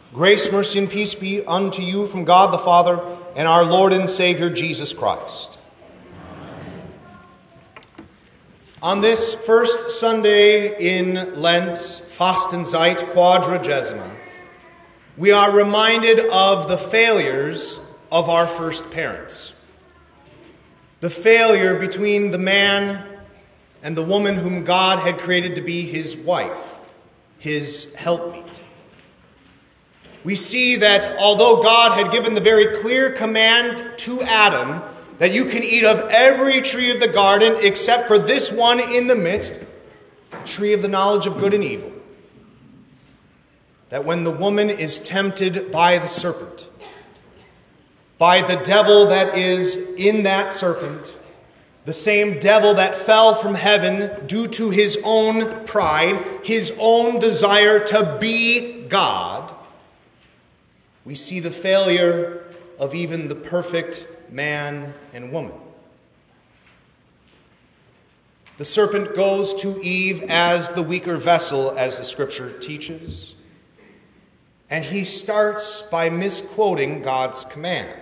Grace, mercy, and peace be unto you from God the Father and our Lord and Savior Jesus Christ. On this first Sunday in Lent, Fastenzeit Quadragesima, we are reminded of the failures of our first parents. The failure between the man and the woman whom God had created to be his wife, his helpmeet. We see that although God had given the very clear command to Adam that you can eat of every tree of the garden except for this one in the midst, the tree of the knowledge of good and evil, that when the woman is tempted by the serpent, by the devil that is in that serpent, the same devil that fell from heaven due to his own pride, his own desire to be God, we see the failure of even the perfect man and woman. The serpent goes to Eve as the weaker vessel, as the scripture teaches, and he starts by misquoting God's command.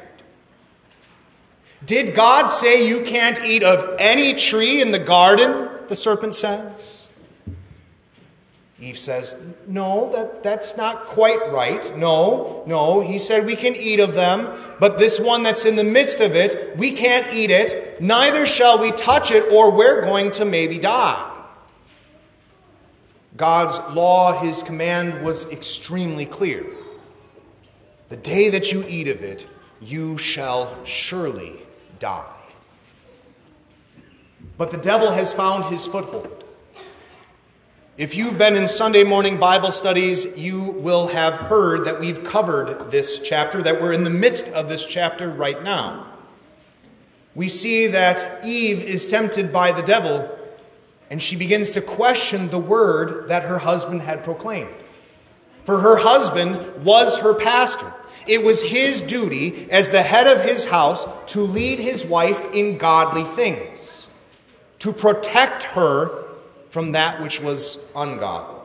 Did God say you can't eat of any tree in the garden? The serpent says. Eve says, no, that's not quite right. No, he said we can eat of them, but this one that's in the midst of it, we can't eat it, neither shall we touch it, or we're going to maybe die. God's law, his command, was extremely clear. The day that you eat of it, you shall surely die. But the devil has found his foothold. If you've been in Sunday morning Bible studies, you will have heard that we've covered this chapter, that we're in the midst of this chapter right now. We see that Eve is tempted by the devil, and she begins to question the word that her husband had proclaimed. For her husband was her pastor. It was his duty as the head of his house to lead his wife in godly things, to protect her from that which was ungodly.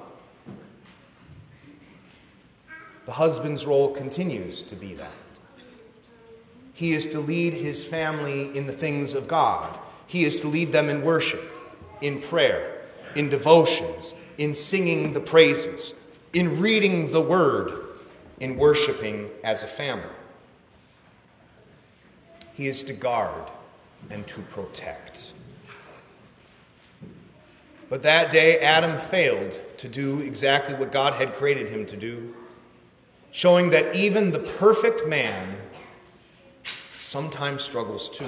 The husband's role continues to be that. He is to lead his family in the things of God. He is to lead them in worship, in prayer, in devotions, in singing the praises, in reading the word, in worshiping as a family. He is to guard and to protect. But that day, Adam failed to do exactly what God had created him to do, showing that even the perfect man sometimes struggles too.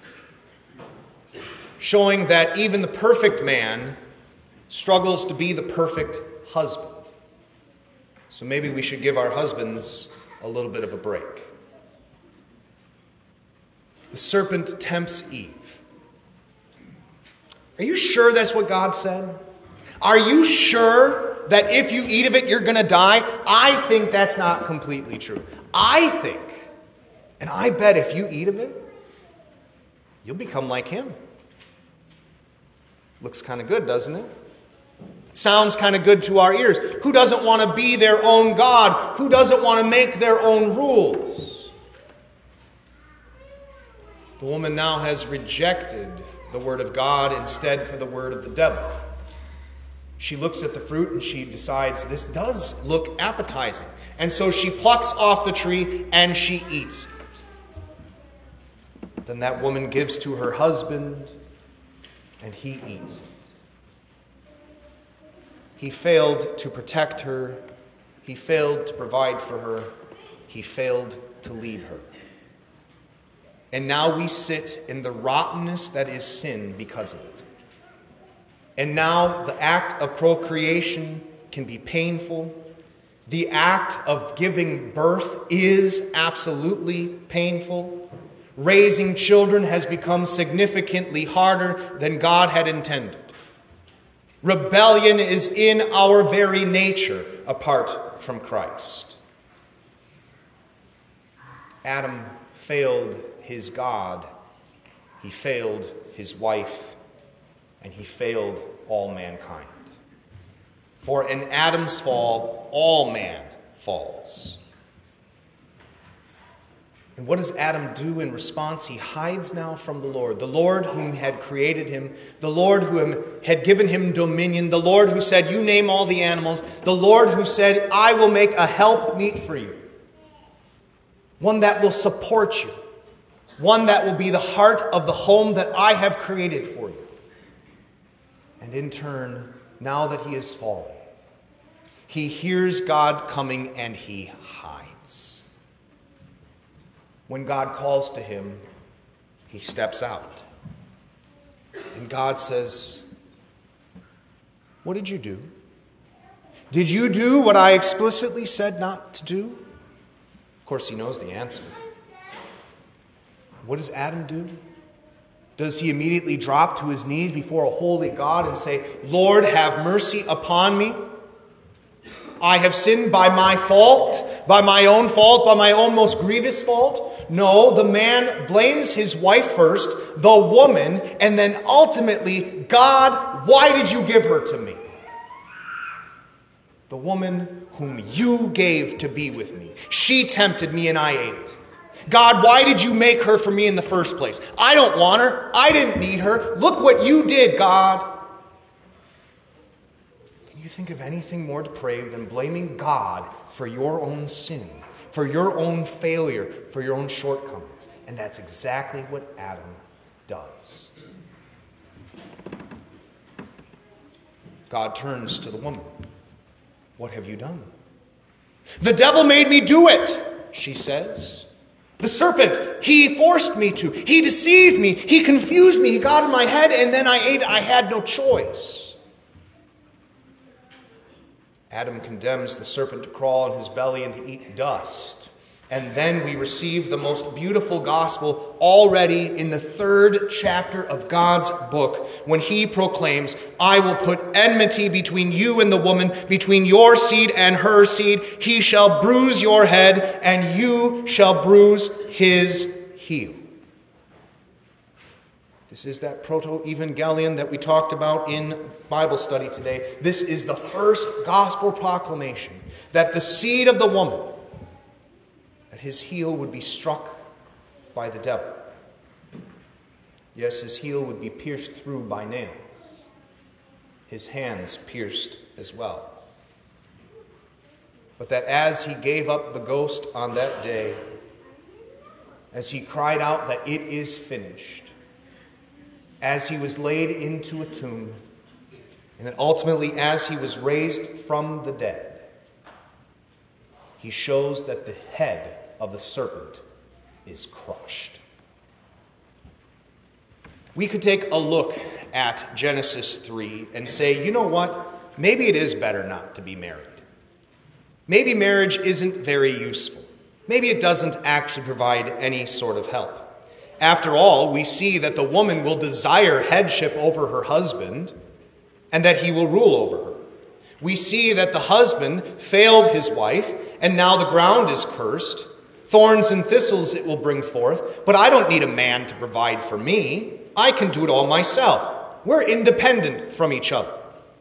Showing that even the perfect man struggles to be the perfect husband. So maybe we should give our husbands a little bit of a break. The serpent tempts Eve. Are you sure that's what God said? Are you sure that if you eat of it, you're going to die? I think that's not completely true. I think, and I bet if you eat of it, you'll become like him. Looks kind of good, doesn't it? Sounds kind of good to our ears. Who doesn't want to be their own God? Who doesn't want to make their own rules? The woman now has rejected the word of God instead for the word of the devil. She looks at the fruit and she decides this does look appetizing. And so she plucks off the tree and she eats it. Then that woman gives to her husband and he eats it. He failed to protect her. He failed to provide for her. He failed to lead her. And now we sit in the rottenness that is sin because of it. And now the act of procreation can be painful. The act of giving birth is absolutely painful. Raising children has become significantly harder than God had intended. Rebellion is in our very nature apart from Christ. Adam failed his God, he failed his wife, and he failed all mankind. For in Adam's fall, all man falls. And what does Adam do in response? He hides now from the Lord whom had created him, the Lord who had given him dominion, the Lord who said, you name all the animals, the Lord who said, I will make a helpmeet for you, one that will support you, one that will be the heart of the home that I have created for you. And in turn, now that he is fallen, he hears God coming and he hides. When God calls to him, he steps out. And God says, what did you do? Did you do what I explicitly said not to do? Of course, he knows the answer. What does Adam do? Does he immediately drop to his knees before a holy God and say, Lord, have mercy upon me? I have sinned by my fault, by my own most grievous fault. No, the man blames his wife first, the woman, and then ultimately, God, why did you give her to me? The woman whom you gave to be with me. She tempted me and I ate. God, why did you make her for me in the first place? I don't want her. I didn't need her. Look what you did, God. Can you think of anything more depraved than blaming God for your own sin, for your own failure, for your own shortcomings? And that's exactly what Adam does. God turns to the woman. What have you done? The devil made me do it, she says. The serpent, he forced me to. He deceived me. He confused me. He got in my head, and then I ate. I had no choice. Adam condemns the serpent to crawl on his belly and to eat dust. And then we receive the most beautiful gospel already in the 3rd chapter of God's book when he proclaims, I will put enmity between you and the woman, between your seed and her seed. He shall bruise your head and you shall bruise his heel. This is that proto-evangelion that we talked about in Bible study today. This is the first gospel proclamation that the seed of the woman, his heel would be struck by the devil. Yes, his heel would be pierced through by nails. His hands pierced as well. But that as he gave up the ghost on that day, as he cried out that it is finished, as he was laid into a tomb, and then ultimately as he was raised from the dead, he shows that the head of the serpent is crushed. We could take a look at Genesis 3 and say, you know what? Maybe it is better not to be married. Maybe marriage isn't very useful. Maybe it doesn't actually provide any sort of help. After all, we see that the woman will desire headship over her husband and that he will rule over her. We see that the husband failed his wife and now the ground is cursed. Thorns and thistles it will bring forth, but I don't need a man to provide for me. I can do it all myself. We're independent from each other.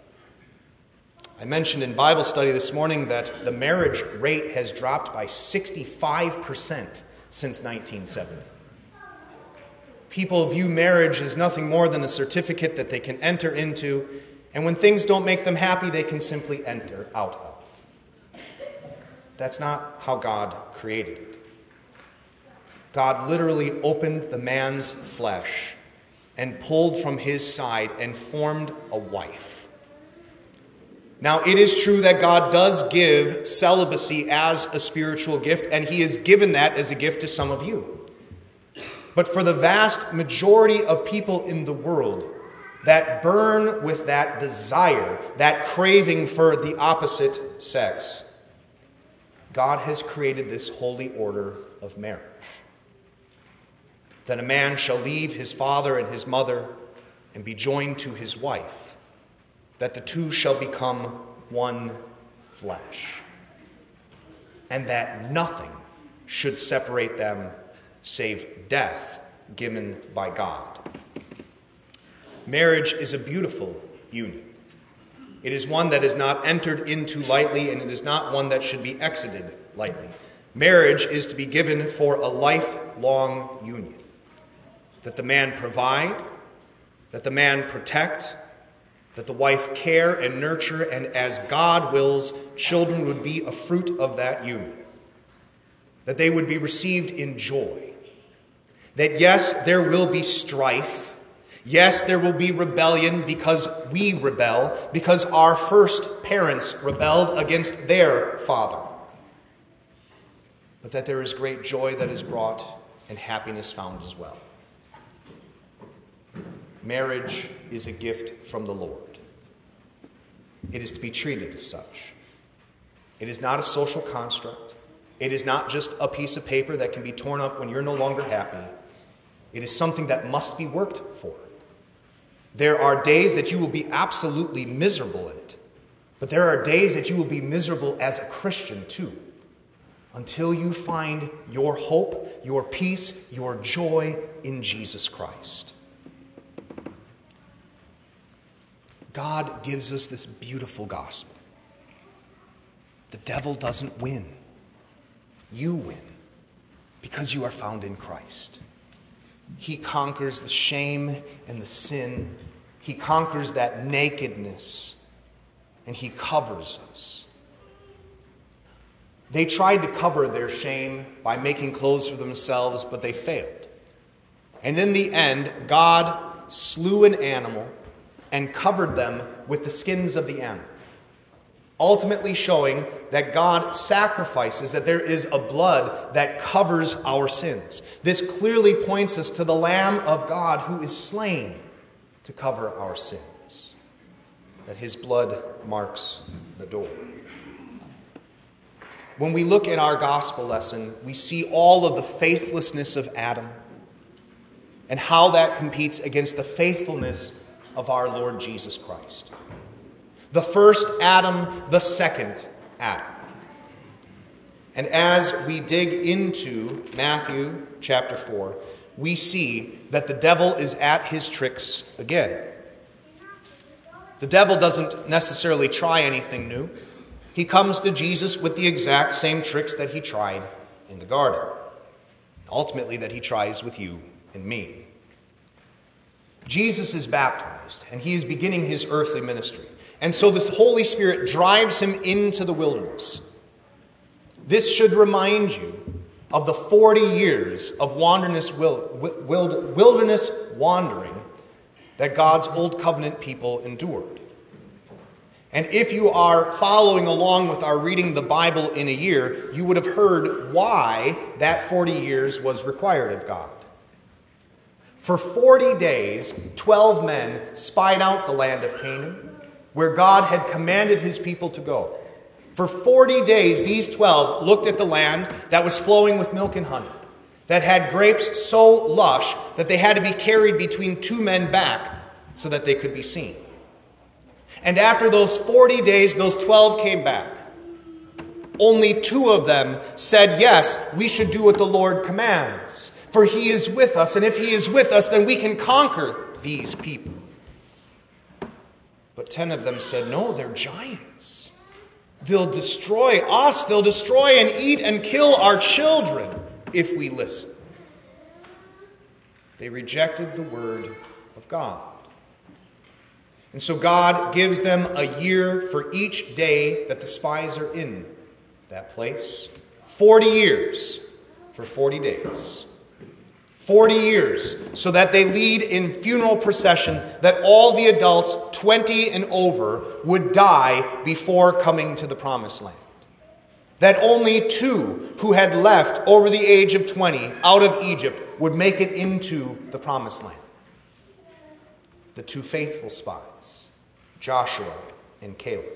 I mentioned in Bible study this morning that the marriage rate has dropped by 65% since 1970. People view marriage as nothing more than a certificate that they can enter into, and when things don't make them happy, they can simply enter out of. That's not how God created it. God literally opened the man's flesh and pulled from his side and formed a wife. Now, it is true that God does give celibacy as a spiritual gift, and he has given that as a gift to some of you. But for the vast majority of people in the world that burn with that desire, that craving for the opposite sex, God has created this holy order of marriage. That a man shall leave his father and his mother and be joined to his wife, that the two shall become one flesh, and that nothing should separate them save death given by God. Marriage is a beautiful union. It is one that is not entered into lightly, and it is not one that should be exited lightly. Marriage is to be given for a lifelong union, that the man provide, that the man protect, that the wife care and nurture, and as God wills, children would be a fruit of that union, that they would be received in joy, that yes, there will be strife, yes, there will be rebellion because we rebel, because our first parents rebelled against their father, but that there is great joy that is brought and happiness found as well. Marriage is a gift from the Lord. It is to be treated as such. It is not a social construct. It is not just a piece of paper that can be torn up when you're no longer happy. It is something that must be worked for. There are days that you will be absolutely miserable in it, but there are days that you will be miserable as a Christian too, until you find your hope, your peace, your joy in Jesus Christ. God gives us this beautiful gospel. The devil doesn't win. You win because you are found in Christ. He conquers the shame and the sin. He conquers that nakedness, and he covers us. They tried to cover their shame by making clothes for themselves, but they failed. And in the end, God slew an animal and covered them with the skins of the animal, ultimately showing that God sacrifices, that there is a blood that covers our sins. This clearly points us to the Lamb of God who is slain to cover our sins, that his blood marks the door. When we look at our gospel lesson, we see all of the faithlessness of Adam and how that competes against the faithfulness of our Lord Jesus Christ. The first Adam, the second Adam. And as we dig into Matthew chapter 4, we see that the devil is at his tricks again. The devil doesn't necessarily try anything new. He comes to Jesus with the exact same tricks that he tried in the garden. Ultimately, that he tries with you and me. Jesus is baptized, and he is beginning his earthly ministry. And so the Holy Spirit drives him into the wilderness. This should remind you of the 40 years of wilderness wandering that God's old covenant people endured. And if you are following along with our reading the Bible in a year, you would have heard why that 40 years was required of God. For 40 days, 12 men spied out the land of Canaan, where God had commanded his people to go. For 40 days, these 12 looked at the land that was flowing with milk and honey, that had grapes so lush that they had to be carried between two men back so that they could be seen. And after those 40 days, those 12 came back. Only 2 of them said, yes, we should do what the Lord commands, for he is with us, and if he is with us, then we can conquer these people. But 10 of them said, no, they're giants. They'll destroy us. They'll destroy and eat and kill our children if we listen. They rejected the word of God. And so God gives them a year for each day that the spies are in that place. 40 years for 40 days. 40 years so that they lead in funeral procession that all the adults 20 and over would die before coming to the promised land. That only 2 who had left over the age of 20 out of Egypt would make it into the promised land. The 2 faithful spies, Joshua and Caleb.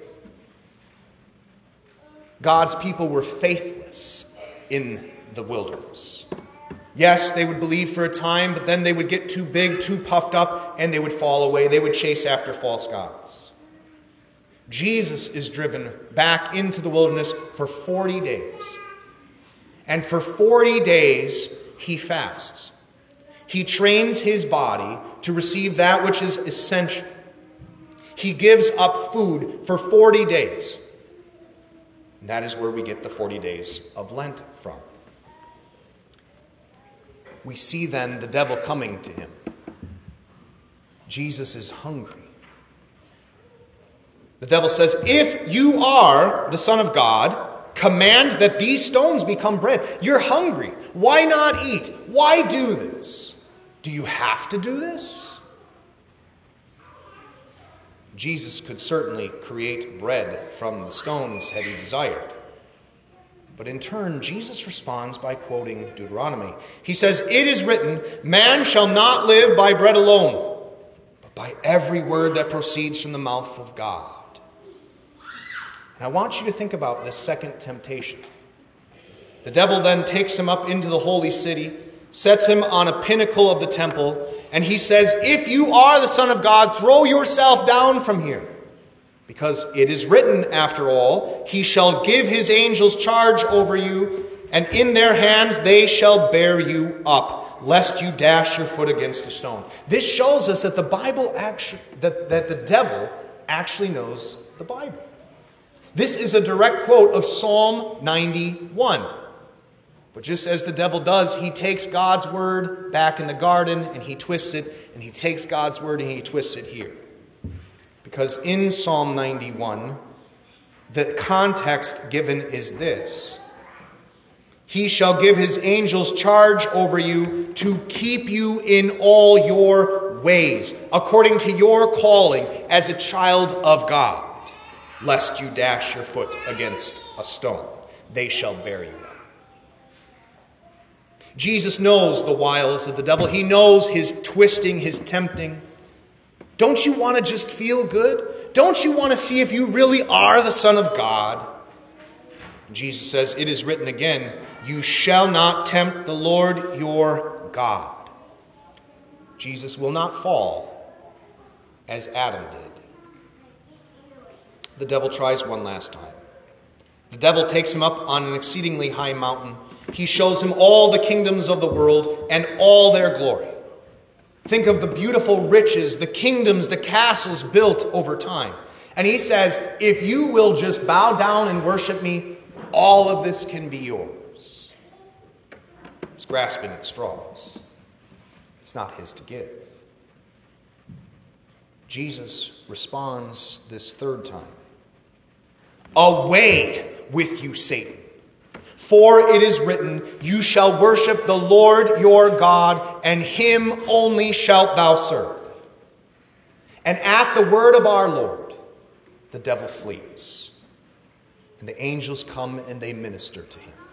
God's people were faithless in the wilderness. Yes, they would believe for a time, but then they would get too big, too puffed up, and they would fall away. They would chase after false gods. Jesus is driven back into the wilderness for 40 days. And for 40 days, he fasts. He trains his body to receive that which is essential. He gives up food for 40 days. And that is where we get the 40 days of Lent from. We see then the devil coming to him. Jesus is hungry. The devil says, if you are the Son of God, command that these stones become bread. You're hungry. Why not eat? Why do this? Do you have to do this? Jesus could certainly create bread from the stones had he desired. But in turn, Jesus responds by quoting Deuteronomy. He says, it is written, man shall not live by bread alone, but by every word that proceeds from the mouth of God. And I want you to think about this second temptation. The devil then takes him up into the holy city, sets him on a pinnacle of the temple, and he says, if you are the Son of God, throw yourself down from here. Because it is written, after all, he shall give his angels charge over you, and in their hands they shall bear you up, lest you dash your foot against a stone. This shows us that the Bible that the devil actually knows the Bible. This is a direct quote of Psalm 91. But just as the devil does, he takes God's word back in the garden and he twists it, and he takes God's word and he twists it here. Because in Psalm 91, the context given is this. He shall give his angels charge over you to keep you in all your ways, according to your calling as a child of God, lest you dash your foot against a stone. They shall bear you up. Jesus knows the wiles of the devil. He knows his twisting, his tempting. Don't you want to just feel good? Don't you want to see if you really are the Son of God? Jesus says, it is written again, you shall not tempt the Lord your God. Jesus will not fall as Adam did. The devil tries one last time. The devil takes him up on an exceedingly high mountain. He shows him all the kingdoms of the world and all their glory. Think of the beautiful riches, the kingdoms, the castles built over time. And he says, if you will just bow down and worship me, all of this can be yours. He's grasping at straws. It's not his to give. Jesus responds this third time. Away with you, Satan. For it is written, you shall worship the Lord your God, and him only shalt thou serve. And at the word of our Lord, the devil flees. And the angels come and they minister to him.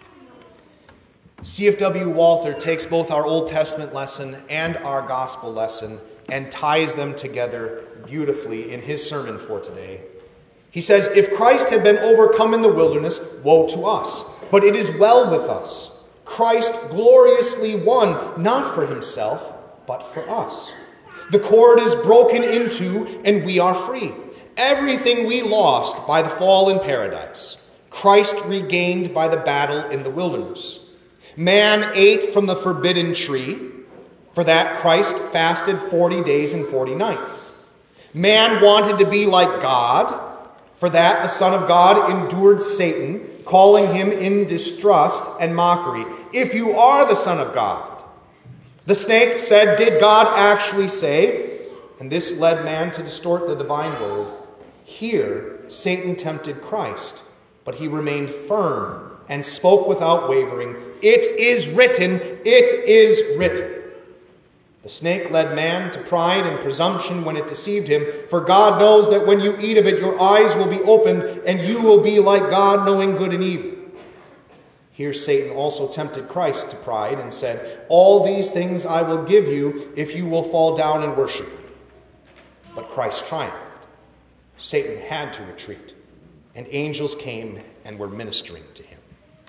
C.F.W. Walther takes both our Old Testament lesson and our gospel lesson and ties them together beautifully in his sermon for today. He says, if Christ had been overcome in the wilderness, woe to us. But it is well with us. Christ gloriously won, not for himself, but for us. The cord is broken into, and we are free. Everything we lost by the fall in paradise, Christ regained by the battle in the wilderness. Man ate from the forbidden tree. For that, Christ fasted 40 days and 40 nights. Man wanted to be like God. For that, the Son of God endured Satan, calling him in distrust and mockery. If you are the Son of God. The snake said, did God actually say? And this led man to distort the divine word. Here, Satan tempted Christ, but he remained firm and spoke without wavering. It is written, it is written. The snake led man to pride and presumption when it deceived him, for God knows that when you eat of it, your eyes will be opened, and you will be like God, knowing good and evil. Here Satan also tempted Christ to pride and said, all these things I will give you if you will fall down and worship me. But Christ triumphed. Satan had to retreat, and angels came and were ministering to him.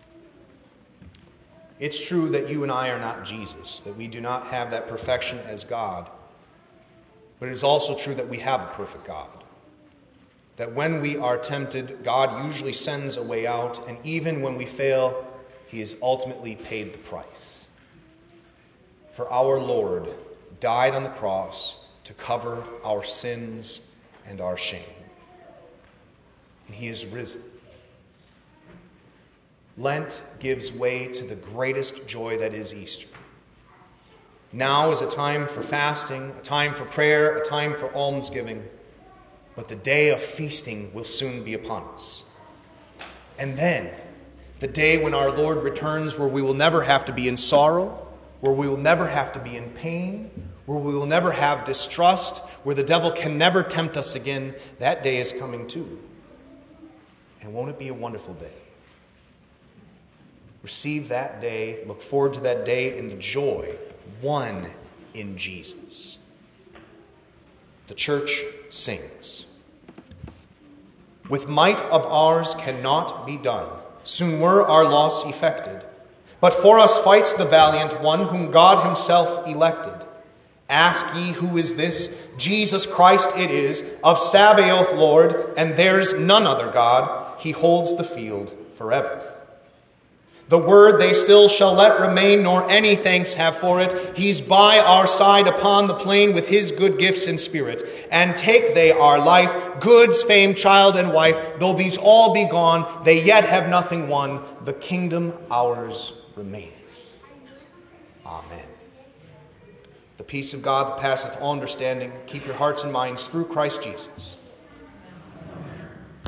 It's true that you and I are not Jesus, that we do not have that perfection as God. But it is also true that we have a perfect God. That when we are tempted, God usually sends a way out, and even when we fail, he has ultimately paid the price. For our Lord died on the cross to cover our sins and our shame. And he is risen. Lent gives way to the greatest joy that is Easter. Now is a time for fasting, a time for prayer, a time for almsgiving. But the day of feasting will soon be upon us. And then, the day when our Lord returns, where we will never have to be in sorrow, where we will never have to be in pain, where we will never have distrust, where the devil can never tempt us again, that day is coming too. And won't it be a wonderful day? Receive that day, look forward to that day in the joy won in Jesus. The church sings. With might of ours cannot be done, soon were our loss effected. But for us fights the valiant one, whom God himself elected. Ask ye, who is this? Jesus Christ it is, of Sabaoth Lord, and there's none other God. He holds the field forever. The word they still shall let remain, nor any thanks have for it. He's by our side upon the plain with his good gifts in spirit. And take they our life, goods, fame, child, and wife. Though these all be gone, they yet have nothing won. The kingdom ours remaineth. Amen. The peace of God that passeth all understanding, keep your hearts and minds through Christ Jesus.